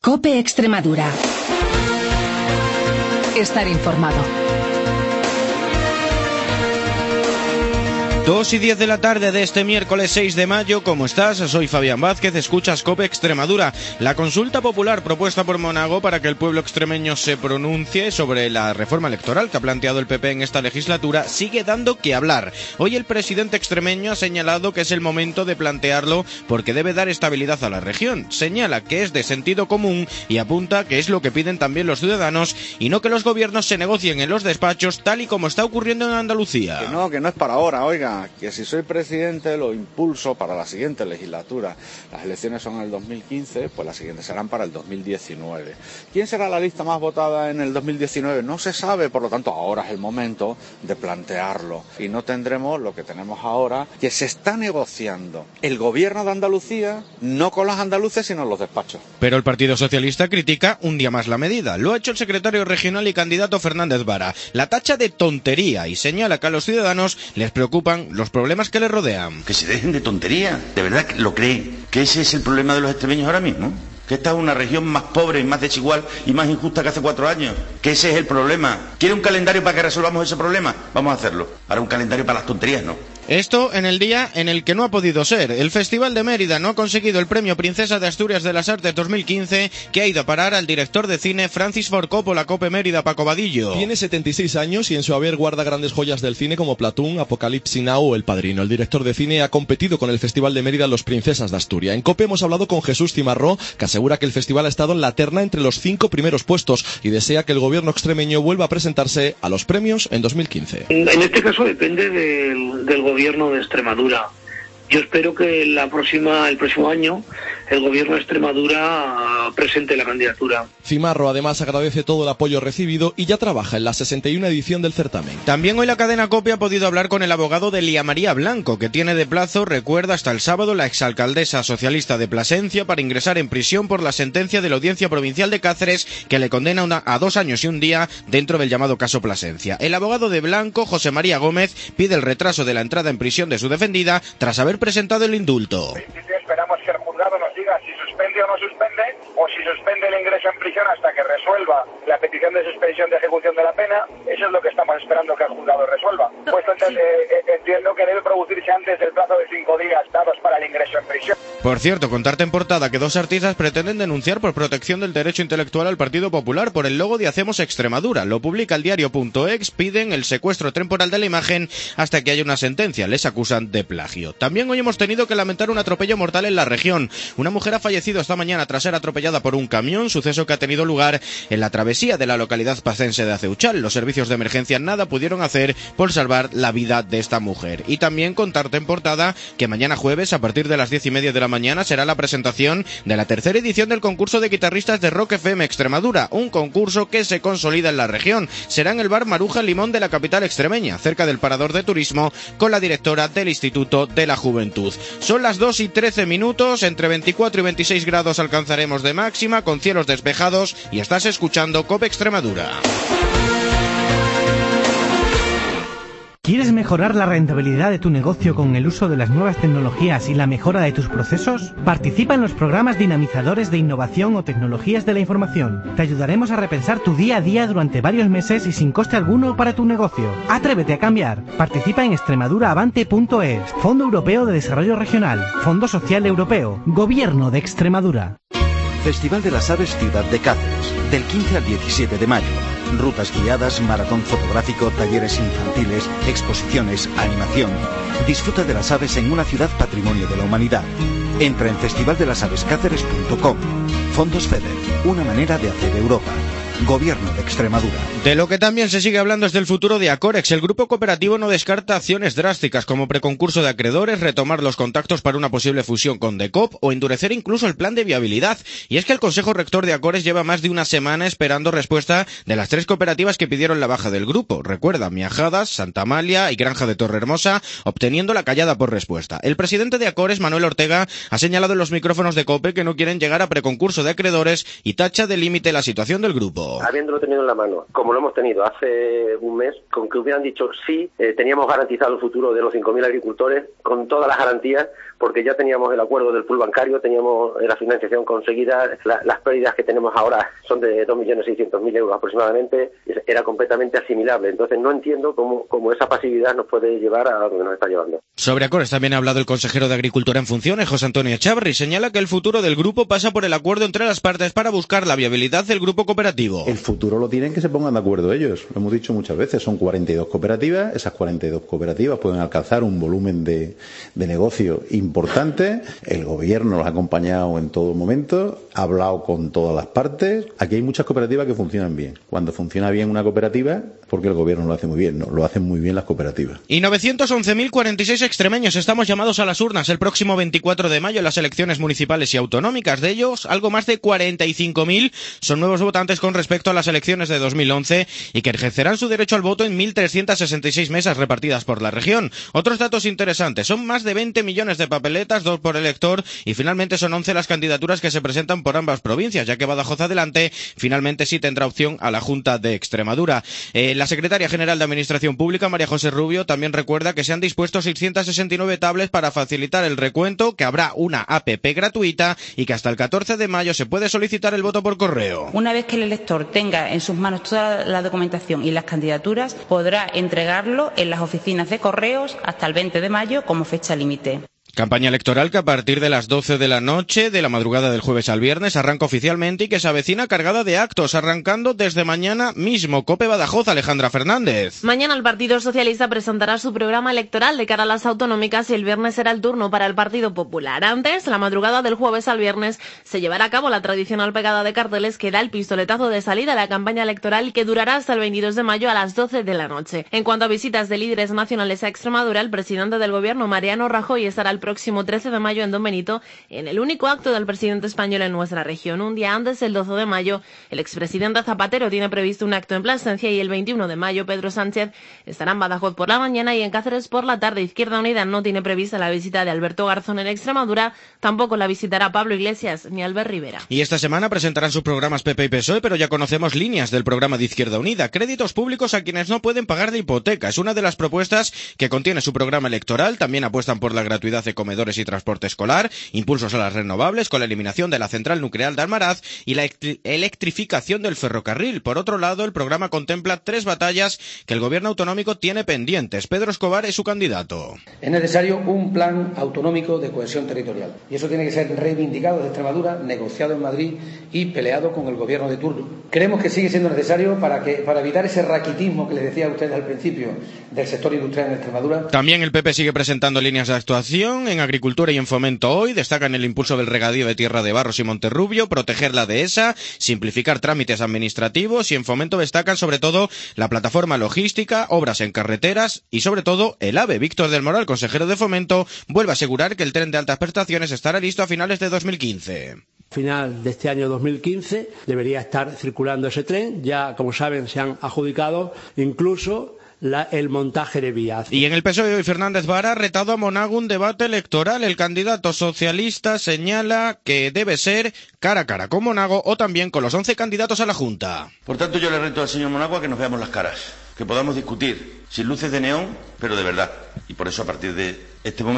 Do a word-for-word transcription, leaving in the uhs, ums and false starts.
COPE Extremadura. Estar informado. Dos y diez de la tarde de este miércoles seis de mayo, ¿cómo estás? Soy Fabián Vázquez, escuchas COPE Extremadura. La consulta popular propuesta por Monago para que el pueblo extremeño se pronuncie sobre la reforma electoral que ha planteado el P P en esta legislatura sigue dando que hablar. Hoy el presidente extremeño ha señalado que es el momento de plantearlo porque debe dar estabilidad a la región. Señala que es de sentido común y apunta que es lo que piden también los ciudadanos y no que los gobiernos se negocien en los despachos tal y como está ocurriendo en Andalucía. Que no, que no es para ahora, oiga. Que si soy presidente lo impulso para la siguiente legislatura. Las elecciones son en el dos mil quince, pues las siguientes serán para el dos mil diecinueve. ¿Quién será la lista más votada en el dos mil diecinueve? No se sabe, por lo tanto ahora es el momento de plantearlo. Y no tendremos lo que tenemos ahora, que se está negociando el gobierno de Andalucía, no con los andaluces, sino en los despachos. Pero el Partido Socialista critica un día más la medida. Lo ha hecho el secretario regional y candidato Fernández Vara. La tacha de tontería y señala que a los ciudadanos les preocupan los problemas que le rodean. Que se dejen de tontería. ¿De verdad lo cree? ¿Que ese es el problema de los extremeños ahora mismo? Que esta es una región más pobre y más desigual y más injusta que hace cuatro años. Que ese es el problema. ¿Quiere un calendario para que resolvamos ese problema? Vamos a hacerlo. Ahora un calendario para las tonterías, ¿no? Esto en el día en el que no ha podido ser. El Festival de Mérida no ha conseguido el premio Princesa de Asturias de las Artes dos mil quince, que ha ido a parar al director de cine Francis Ford Coppola, Cope Mérida, Paco Vadillo. Tiene setenta y seis años y en su haber guarda grandes joyas del cine como Platoon, Apocalipsis Now o El Padrino. El director de cine ha competido con el Festival de Mérida Los Princesas de Asturias. En Cope hemos hablado con Jesús Cimarró, que asegura que el festival ha estado en la terna entre los cinco primeros puestos y desea que el gobierno extremeño vuelva a presentarse a los premios en dos mil quince. En este caso depende del, del gobierno de Extremadura. Yo espero que la próxima, el próximo año el gobierno de Extremadura presente la candidatura. Cimarro además agradece todo el apoyo recibido y ya trabaja en la sesenta y una edición del certamen. También hoy la cadena COPE ha podido hablar con el abogado de Lía María Blanco, que tiene de plazo, recuerda, hasta el sábado la exalcaldesa socialista de Plasencia para ingresar en prisión por la sentencia de la Audiencia Provincial de Cáceres que le condena una, a dos años y un día dentro del llamado caso Plasencia. El abogado de Blanco, José María Gómez, pide el retraso de la entrada en prisión de su defendida tras haber presentado el indulto. Esperamos que el juzgado nos diga si suspende o no suspende, o si suspende el ingreso en prisión hasta que resuelva la petición de suspensión de ejecución de la pena. Eso es lo que estamos esperando que el juzgado resuelva. Pues entonces, eh, entiendo que debe producirse antes del plazo de cinco días dados para el ingreso en prisión. Por cierto, contarte en portada que dos artistas pretenden denunciar por protección del derecho intelectual al Partido Popular por el logo de Hacemos Extremadura. Lo publica el diario punto ex, piden el secuestro temporal de la imagen hasta que haya una sentencia. Les acusan de plagio. También hoy hemos tenido que lamentar un atropello mortal en la región. Una mujer ha fallecido esta mañana tras ser atropellada por un camión, suceso que ha tenido lugar en la travesía de la localidad pacense de Aceuchal. Los servicios de emergencia nada pudieron hacer por salvar la vida de esta mujer. Y también contarte en portada que mañana jueves, a partir de las diez y media de la mañana, será la presentación de la tercera edición del concurso de guitarristas de Rock F M Extremadura, un concurso que se consolida en la región. Será en el bar Maruja Limón de la capital extremeña, cerca del parador de turismo, con la directora del Instituto de la Juventud. Son las dos y trece minutos, entre veinticuatro y veintiséis grados alcanzaremos de máxima, con cielos despejados, y estás escuchando COPE Extremadura. ¿Quieres mejorar la rentabilidad de tu negocio con el uso de las nuevas tecnologías y la mejora de tus procesos? Participa en los programas dinamizadores de innovación o tecnologías de la información. Te ayudaremos a repensar tu día a día durante varios meses y sin coste alguno para tu negocio. ¡Atrévete a cambiar! Participa en extremaduraavante punto es, Fondo Europeo de Desarrollo Regional, Fondo Social Europeo, Gobierno de Extremadura. Festival de las Aves Ciudad de Cáceres, del quince al diecisiete de mayo. Rutas guiadas, maratón fotográfico, talleres infantiles, exposiciones, animación. Disfruta de las aves en una ciudad patrimonio de la humanidad. Entra en festival de las aves cáceres punto com. Fondos FEDER, una manera de hacer Europa. Gobierno de Extremadura. De lo que también se sigue hablando es del futuro de Acorex. El grupo cooperativo no descarta acciones drásticas como preconcurso de acreedores, retomar los contactos para una posible fusión con Decop o endurecer incluso el plan de viabilidad. Y es que el Consejo Rector de Acorex lleva más de una semana esperando respuesta de las tres cooperativas que pidieron la baja del grupo. Recuerda, Miajadas, Santa Amalia y Granja de Torrehermosa, obteniendo la callada por respuesta. El presidente de Acorex, Manuel Ortega, ha señalado en los micrófonos de COPE que no quieren llegar a preconcurso de acreedores y tacha de límite la situación del grupo. Habiéndolo tenido en la mano, como lo hemos tenido hace un mes, con que hubieran dicho sí, eh, teníamos garantizado el futuro de los cinco mil agricultores, con todas las garantías, porque ya teníamos el acuerdo del pool bancario, teníamos la financiación conseguida, la, las pérdidas que tenemos ahora son de dos millones seiscientos mil euros aproximadamente, era completamente asimilable. Entonces no entiendo cómo, cómo esa pasividad nos puede llevar a donde nos está llevando. Sobre Acores también ha hablado el consejero de Agricultura en funciones, José Antonio Echavarri. Señala que el futuro del grupo pasa por el acuerdo entre las partes para buscar la viabilidad del grupo cooperativo. El futuro lo tienen que se pongan de acuerdo ellos. Lo hemos dicho muchas veces, son cuarenta y dos cooperativas. Esas cuarenta y dos cooperativas pueden alcanzar un volumen de, de negocio importante. El gobierno los ha acompañado en todo momento, ha hablado con todas las partes. Aquí hay muchas cooperativas que funcionan bien. Cuando funciona bien una cooperativa, porque el gobierno lo hace muy bien, no, lo hacen muy bien las cooperativas. Y novecientos once mil cuarenta y seis extremeños estamos llamados a las urnas el próximo veinticuatro de mayo en las elecciones municipales y autonómicas. De ellos, algo más de cuarenta y cinco mil son nuevos votantes con respecto a las elecciones de dos mil once y que ejercerán su derecho al voto en mil trescientas sesenta y seis mesas repartidas por la región. Otros datos interesantes, son más de veinte millones de papeletas, dos por elector, y finalmente son once las candidaturas que se presentan por ambas provincias, ya que Badajoz Adelante finalmente sí tendrá opción a la Junta de Extremadura. Eh, la secretaria general de Administración Pública, María José Rubio, también recuerda que se han dispuesto seiscientas sesenta y nueve tablets para facilitar el recuento, que habrá una app gratuita y que hasta el catorce de mayo se puede solicitar el voto por correo. Una vez que el elector tenga en sus manos toda la documentación y las candidaturas, podrá entregarlo en las oficinas de correos hasta el veinte de mayo como fecha límite. Campaña electoral que a partir de las doce de la noche de la madrugada del jueves al viernes arranca oficialmente y que se avecina cargada de actos, arrancando desde mañana mismo. COPE Badajoz, Alejandra Fernández. Mañana el Partido Socialista presentará su programa electoral de cara a las autonómicas y el viernes será el turno para el Partido Popular. Antes, la madrugada del jueves al viernes, se llevará a cabo la tradicional pegada de carteles que da el pistoletazo de salida a la campaña electoral y que durará hasta el veintidós de mayo a las doce de la noche. En cuanto a visitas de líderes nacionales a Extremadura, el presidente del gobierno, Mariano Rajoy, estará el próximo trece de mayo en Don Benito, en el único acto del presidente español en nuestra región. Un día antes, el doce de mayo, el expresidente Zapatero tiene previsto un acto en Plasencia y el veintiuno de mayo Pedro Sánchez estará en Badajoz por la mañana y en Cáceres por la tarde. Izquierda Unida no tiene prevista la visita de Alberto Garzón en Extremadura, tampoco la visitará Pablo Iglesias ni Albert Rivera. Y esta semana presentarán sus programas P P y P S O E, pero ya conocemos líneas del programa de Izquierda Unida. Créditos públicos a quienes no pueden pagar de hipoteca. Es una de las propuestas que contiene su programa electoral. También apuestan por la gratuidad de comedores y transporte escolar, impulsos a las renovables con la eliminación de la central nuclear de Almaraz y la electrificación del ferrocarril. Por otro lado, el programa contempla tres batallas que el gobierno autonómico tiene pendientes. Pedro Escobar es su candidato. Es necesario un plan autonómico de cohesión territorial y eso tiene que ser reivindicado desde Extremadura, negociado en Madrid y peleado con el gobierno de turno. Creemos que sigue siendo necesario para, que, para evitar ese raquitismo que les decía a ustedes al principio del sector industrial en Extremadura. También el P P sigue presentando líneas de actuación en agricultura y en fomento hoy. Destacan el impulso del regadío de Tierra de Barros y Monterrubio, proteger la dehesa, simplificar trámites administrativos, y en fomento destacan sobre todo la plataforma logística, obras en carreteras y sobre todo el AVE. Víctor del Moral, consejero de Fomento, vuelve a asegurar que el tren de altas prestaciones estará listo a finales de dos mil quince. Final de este año dos mil quince debería estar circulando ese tren. Ya, como saben, se han adjudicado incluso La, el montaje de vías. Y en el P S O E hoy Fernández Vara ha retado a Monago un debate electoral. El candidato socialista señala que debe ser cara a cara con Monago o también con los once candidatos a la Junta. Por tanto, yo le reto al señor Monago a que nos veamos las caras, que podamos discutir sin luces de neón, pero de verdad. Y por eso, a partir de este momento,